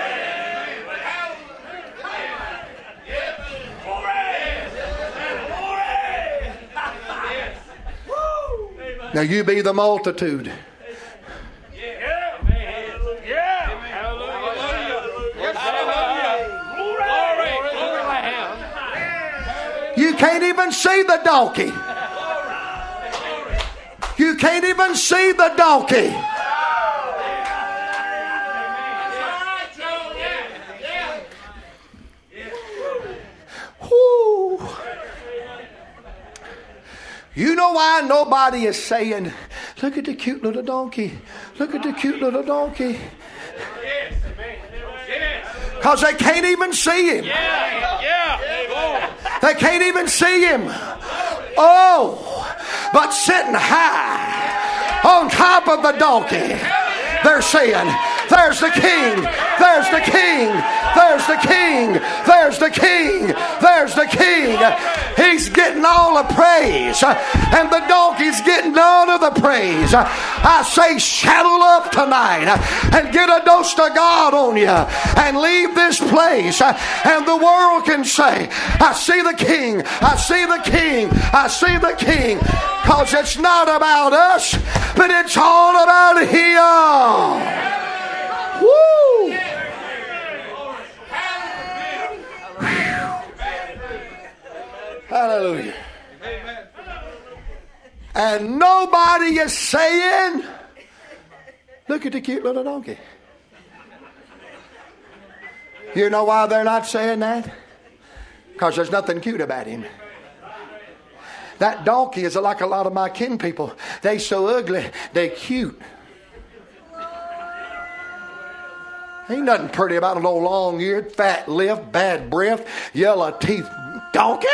Now you be the multitude. You can't even see the donkey. You can't even see the donkey. Whoo. You know why nobody is saying, look at the cute little donkey. Look at the cute little donkey. Because they can't even see him. They can't even see him. Oh, but sitting high on top of the donkey, they're saying, there's the king, there's the king, there's the king, there's the king, there's the king. He's getting all the praise, and the donkey's getting none of the praise. I say, saddle up tonight and get a dose of God on you and leave this place, and the world can say, I see the king, I see the king, I see the king. Because it's not about us, but it's all about him. Woo! Hallelujah. And nobody is saying, look at the cute little donkey. You know why they're not saying that? Because there's nothing cute about him. That donkey is like a lot of my kin people. They so ugly, they cute. Ain't nothing pretty about an old long-eared, fat lip, bad breath, yellow teeth donkey.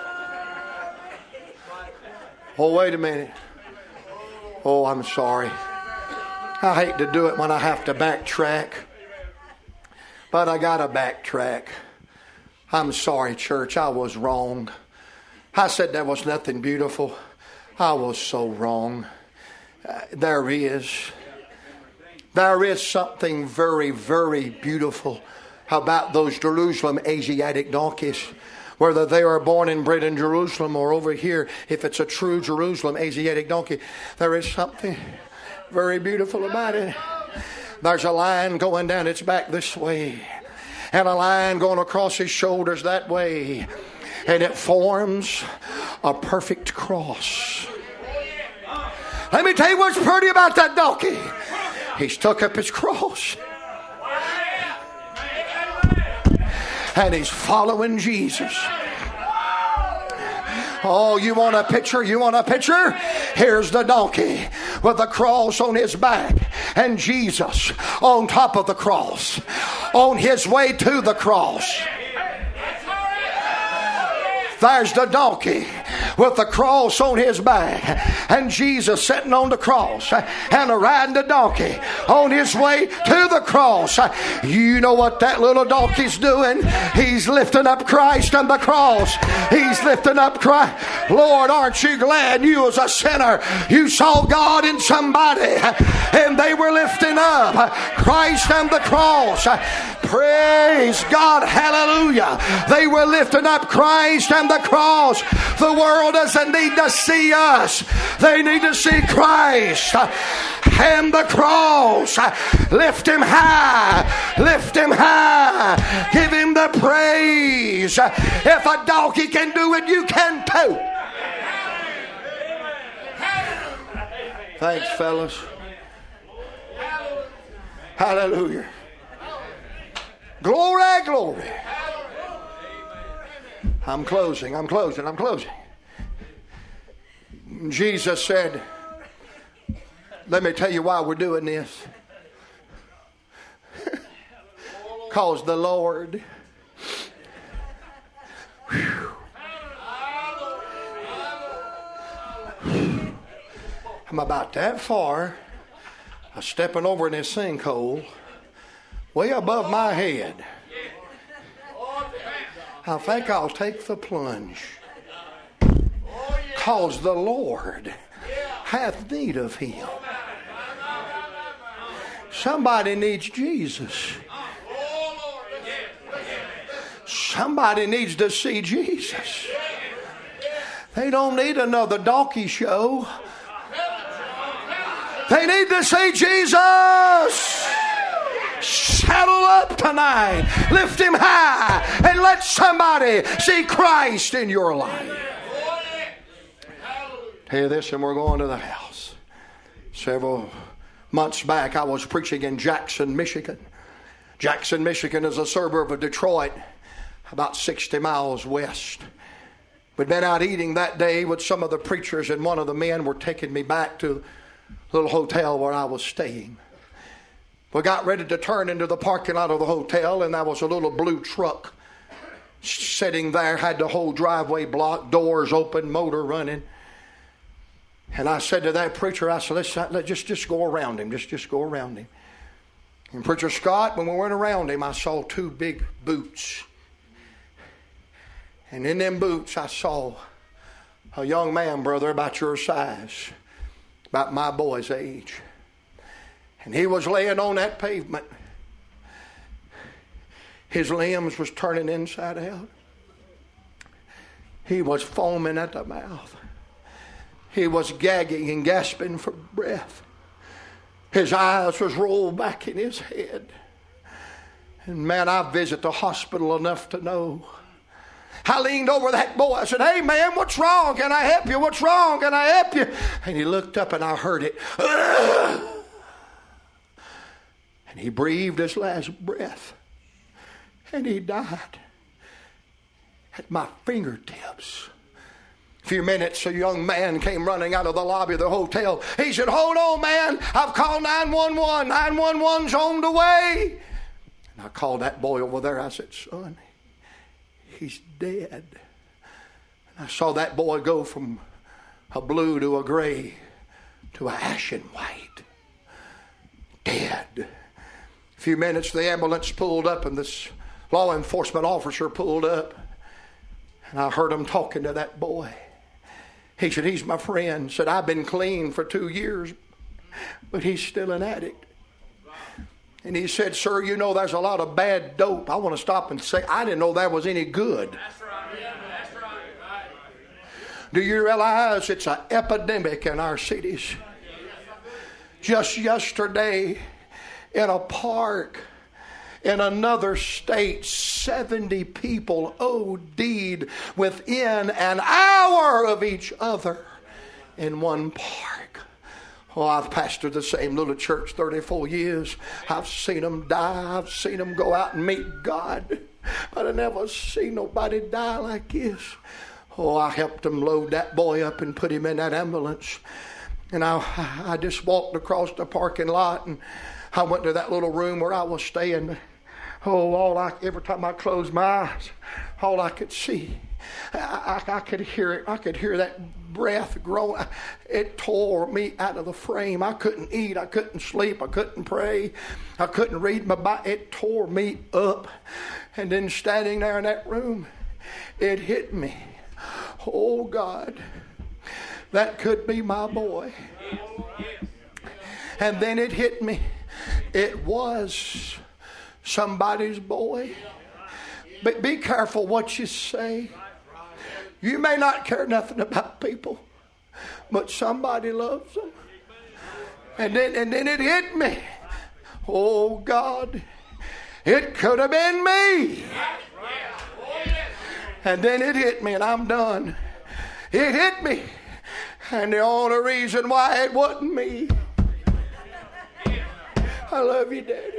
Oh, wait a minute. Oh, I'm sorry. I hate to do it when I have to backtrack. But I got to backtrack. I'm sorry, church. I was wrong. I said there was nothing beautiful. I was so wrong. There is something very, very beautiful about those Jerusalem Asiatic donkeys. Whether they are born and bred in Jerusalem or over here, if it's a true Jerusalem Asiatic donkey, there is something very beautiful about it. There's a line going down its back this way, and a line going across his shoulders that way. And it forms a perfect cross. Let me tell you what's pretty about that donkey. He's took up his cross. And he's following Jesus. Oh, you want a picture? You want a picture? Here's the donkey with the cross on his back and Jesus on top of the cross, on his way to the cross. There's the donkey with the cross on his back and Jesus sitting on the cross and riding the donkey on his way to the cross. You know what that little donkey's doing? He's lifting up Christ on the cross. He's lifting up Christ. Lord, aren't you glad you was a sinner? You saw God in somebody and they were lifting up Christ on the cross. Praise God. Hallelujah. They were lifting up Christ and the cross. The world doesn't need to see us. They need to see Christ and the cross. Lift him high. Lift him high. Give him the praise. If a donkey can do it, you can too. Thanks, fellas. Hallelujah. Glory, glory. I'm closing. Jesus said, let me tell you why we're doing this. Because the Lord, I'm about that far I was stepping over in this sinkhole way above my head. I think I'll take the plunge, 'cause the Lord hath need of him. Somebody needs Jesus. Somebody needs to see Jesus. They don't need another donkey show. They need to see Jesus. Saddle up tonight. Lift him high and let somebody see Christ in your life. Tell you this, and we're going to the house. Several months back, I was preaching in Jackson, Michigan. Jackson, Michigan is a suburb of Detroit, about 60 miles west. We'd been out eating that day with some of the preachers, and one of the men were taking me back to the little hotel where I was staying. We got ready to turn into the parking lot of the hotel, and there was a little blue truck sitting there, had the whole driveway blocked, doors open, motor running. And I said to that preacher, I said, let's just go around him. Just go around him. And Preacher Scott, when we went around him, I saw two big boots. And in them boots, I saw a young man, brother, about your size, about my boy's age. And he was laying on that pavement. His limbs was turning inside out. He was foaming at the mouth. He was gagging and gasping for breath. His eyes was rolled back in his head. And man, I visit the hospital enough to know. I leaned over that boy. I said, "Hey man, what's wrong? Can I help you? What's wrong? Can I help you?" And he looked up and I heard it. And he breathed his last breath. And he died at my fingertips. A few minutes, a young man came running out of the lobby of the hotel. He said, "Hold on, man. I've called 911. 911's on the way." And I called that boy over there. I said, "Son, he's dead." And I saw that boy go from a blue to a gray to a ashen white. Dead. A few minutes, the ambulance pulled up and this law enforcement officer pulled up. And I heard him talking to that boy. He said, "He's my friend." Said, "I've been clean for 2 years, but he's still an addict." And he said, "Sir, you know there's a lot of bad dope." I want to stop and say, I didn't know that was any good. That's right. That's right. Do you realize it's an epidemic in our cities? Just yesterday, in a park in another state, 70 people OD'd within an hour of each other in one park. Oh, I've pastored the same little church 34 years. I've seen them die. I've seen them go out and meet God. But I never seen nobody die like this. Oh, I helped them load that boy up and put him in that ambulance. And I just walked across the parking lot and I went to that little room where I was staying. Oh, every time I closed my eyes, all I could see, I could hear it. I could hear that breath growing. It tore me out of the frame. I couldn't eat. I couldn't sleep. I couldn't pray. I couldn't read my Bible. It tore me up. And then standing there in that room, it hit me. Oh, God, that could be my boy. And then it hit me. It was somebody's boy. But be careful what you say. You may not care nothing about people, but somebody loves them. And then it hit me. Oh God, it could have been me. And then it hit me, and I'm done. It hit me, and the only reason why it wasn't me. I love you, Daddy.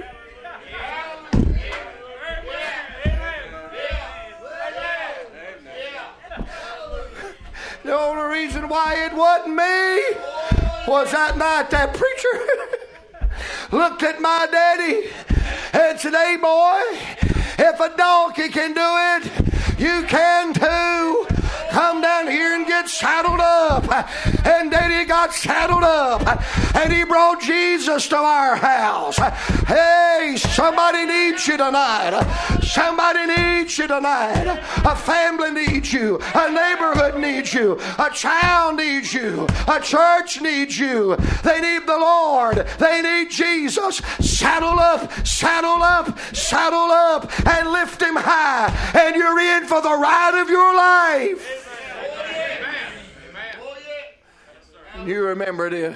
The only reason why it wasn't me was that night that preacher looked at my daddy and said, "Hey boy, if a donkey can do it, you can too. come down here and get saddled up. And Daddy got saddled up. And he brought Jesus to our house. Hey, somebody needs you tonight. Somebody needs you tonight. A family needs you. A neighborhood needs you. A child needs you. A church needs you. They need the Lord. They need Jesus. Saddle up, saddle up, saddle up, and lift him high. And you're in for the ride of your life. You remember this.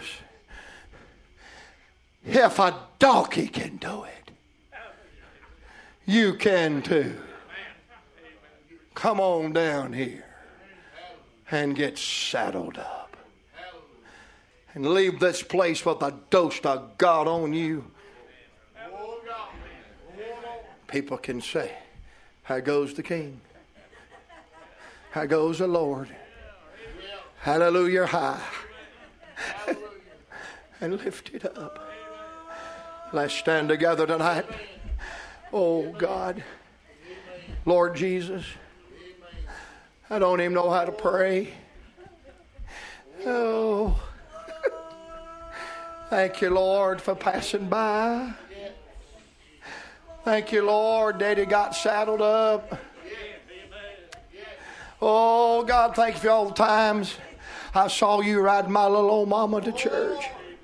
If a donkey can do it, you can too. Come on down here and get saddled up. And leave this place with a dose of God on you. People can say, how goes the King? How goes the Lord? Hallelujah high. And lift it up. Let's stand together tonight. Oh God. Lord Jesus. I don't even know how to pray. Oh. Thank you, Lord, for passing by. Thank you, Lord. Daddy got saddled up. Oh, God, thank you for all the times I saw you riding my little old mama to church.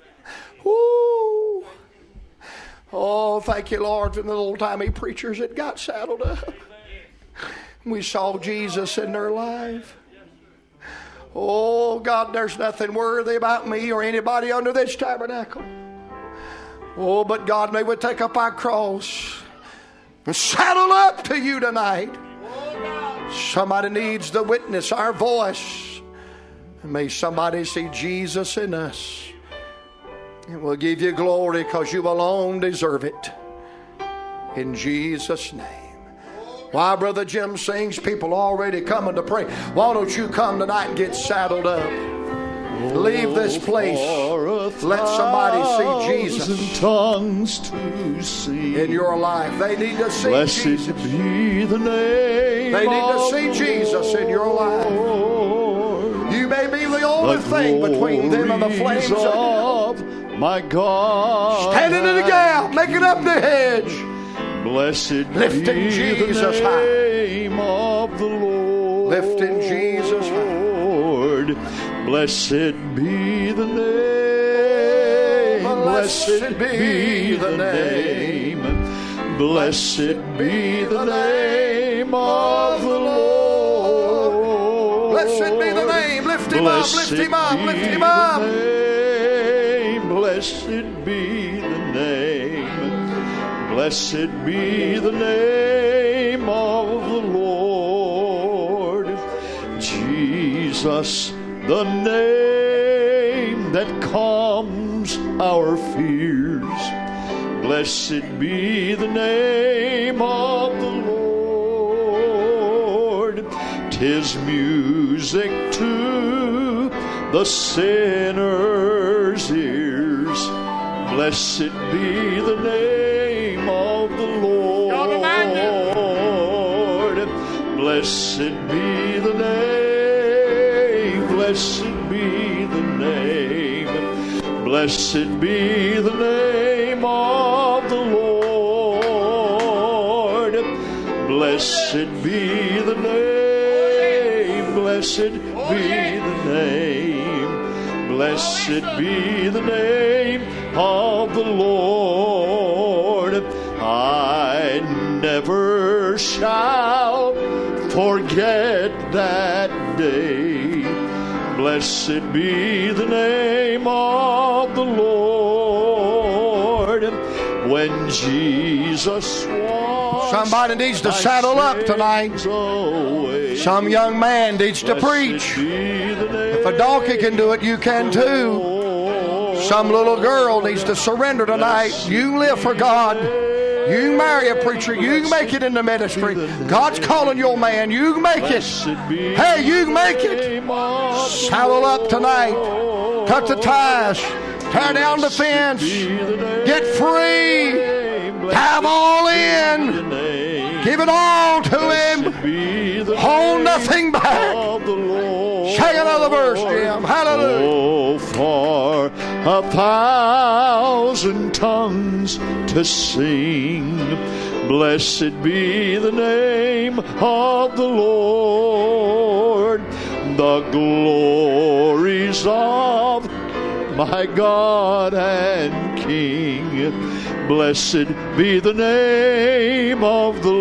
Woo. Oh, thank you, Lord, for the little timey preachers that got saddled up. We saw Jesus in their life. Oh, God, there's nothing worthy about me or anybody under this tabernacle. Oh, but God, may we take up our cross and saddle up to you tonight. Somebody needs to witness our voice. And may somebody see Jesus in us. And we'll give you glory because you alone deserve it. In Jesus' name. While Brother Jim sings, people already coming to pray. Why don't you come tonight and get saddled up? Leave this place. Let somebody see Jesus tongues to sing in your life. They need to see Blessed Jesus. Be the name They need to see Jesus in your life. You may be the only thing between them and the flames of my God. Standing in the gap, making up the hedge. Blessed Lifting be Jesus the name of the Lord. Lifting Jesus high. Blessed be the name. Blessed be the name. Blessed be the name of the Lord. Blessed be the name. Lift him up, lift him up, lift him up. Blessed be the name. Blessed be the name of the Lord. Jesus, the name that calms our fears. Blessed be the name of the Lord. 'Tis music to the sinner's ears. Blessed be the name of the Lord. Blessed be the name. Blessed be the name. Blessed be the name of the Lord. Blessed be the name. Blessed be the name. Blessed be the name of the Lord. I never shall forget that day. Blessed be the name of the Lord. When Jesus was Somebody needs to saddle up tonight. away. Some young man needs to preach. If a donkey can do it, you can too. Some little girl needs to surrender tonight. You live for God. You can marry a preacher. You can make it in the ministry. God's calling your man. You can make it. Hey, you can make it. Saddle up tonight. Cut the ties. Tear down the fence. Get free. Dive all in. Give it all to Him. Hold nothing back. 1,000 tongues to sing. Blessed be the name of the Lord. The glories of my God and King. Blessed be the name of the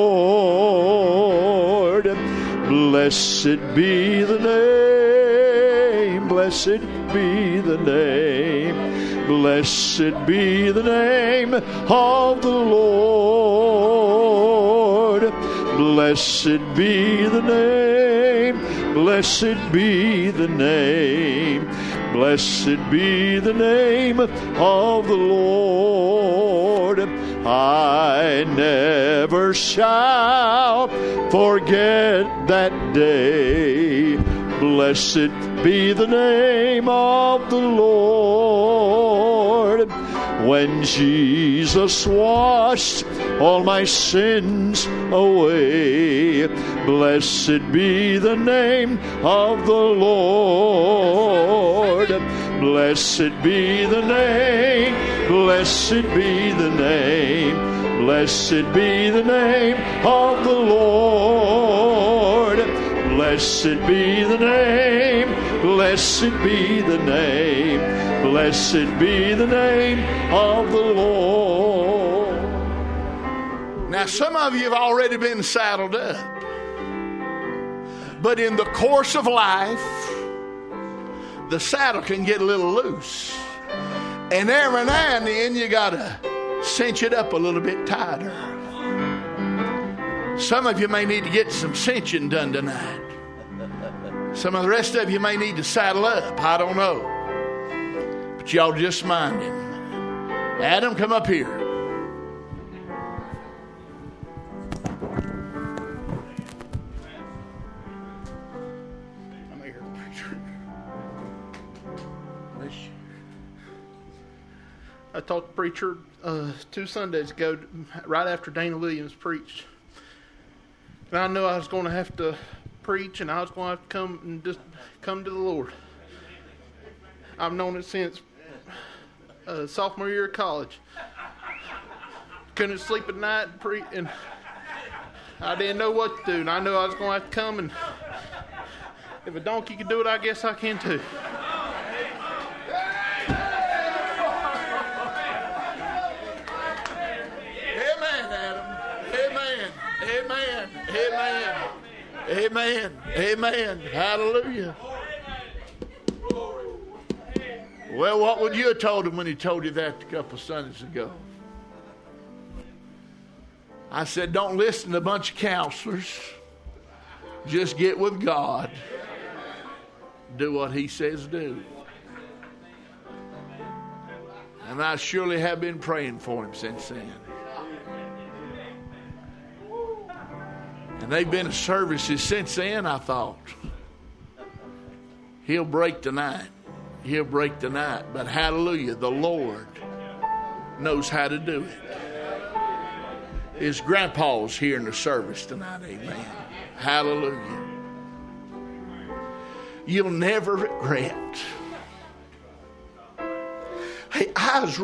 Lord. Blessed be the name. Blessed be the name. Blessed be the name of the Lord. Blessed be the name. Blessed be the name. Blessed be the name of the Lord. I never shall forget that day. Blessed be the name of the Lord. When Jesus washed all my sins away. Blessed be the name of the Lord. Blessed be the name. Blessed be the name. Blessed be the name of the Lord. Blessed be the name. Blessed be the name. Blessed be the name of the Lord. Now, some of you have already been saddled up. But in the course of life, the saddle can get a little loose. And every now and then, you got to cinch it up a little bit tighter. Some of you may need to get some cinching done tonight. Some of the rest of you may need to saddle up. I don't know. But y'all just mind him. Adam, come up here. I'm here, preacher. I talked to the preacher 2 Sundays ago, right after Dana Williams preached. And I knew I was going to have to preach, and I was going to have to come and just come to the Lord. I've known it since sophomore year of college. Couldn't sleep at night and I didn't know what to do, and I knew I was going to have to come, and if a donkey could do it, I guess I can too. Amen. Amen. Hallelujah. Well, what would you have told him when he told you that a couple of Sundays ago? I said, don't listen to a bunch of counselors. Just get with God. Do what he says do. And I surely have been praying for him since then. And they've been to services since then, I thought. He'll break tonight. He'll break tonight. But hallelujah, the Lord knows how to do it. His grandpa's here in the service tonight, amen. Hallelujah. You'll never regret. Hey, I was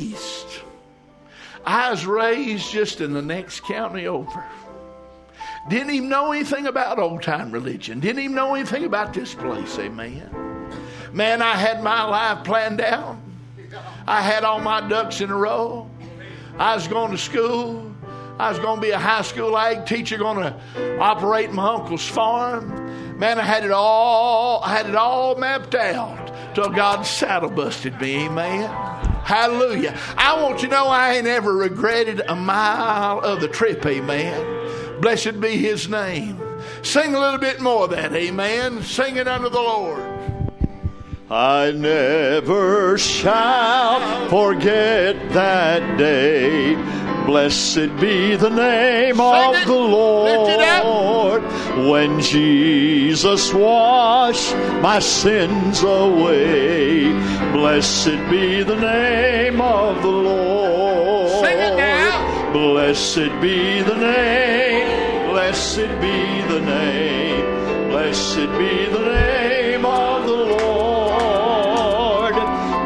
raised just in the next county over. Didn't even know anything about old-time religion. Didn't even know anything about this place, amen. Man, I had my life planned out. I had all my ducks in a row. I was going to school. I was going to be a high school ag teacher, going to operate my uncle's farm. Man, I had it all mapped out till God saddle busted me, amen. Hallelujah. I want you to know I ain't ever regretted a mile of the trip, amen. Blessed be his name. Sing a little bit more of that, amen. Sing it unto the Lord. I never shall forget that day. Blessed be the name of the Lord. When Jesus washed my sins away. Blessed be the name of the Lord. Sing it now. Blessed be the name. Blessed be the name. Blessed be the name of the Lord.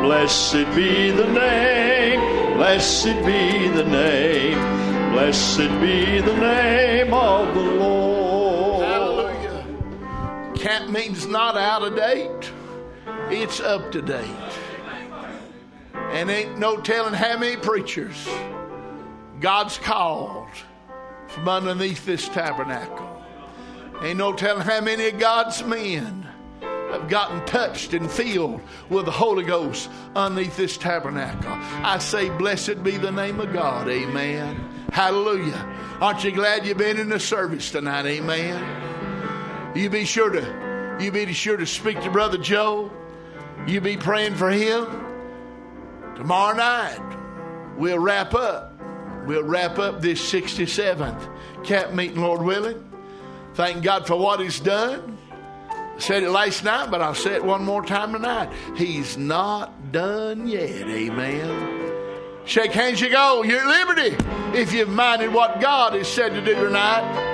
Blessed be the name, blessed be the name, blessed be the name of the Lord. Hallelujah. Camp meeting's not out of date. It's up to date. And ain't no telling how many preachers God's called from underneath this tabernacle. Ain't no telling how many of God's men have gotten touched and filled with the Holy Ghost underneath this tabernacle. I say, blessed be the name of God. Amen. Hallelujah. Aren't you glad you've been in the service tonight? Amen. You be sure to speak to Brother Joe. You be praying for him. Tomorrow night, we'll wrap up. We'll wrap up this 67th camp meeting, Lord willing. Thank God for what He's done. I said it last night, but I'll say it one more time tonight. He's not done yet. Amen. Shake hands, you go. You're at liberty if you've minded what God has said to do tonight.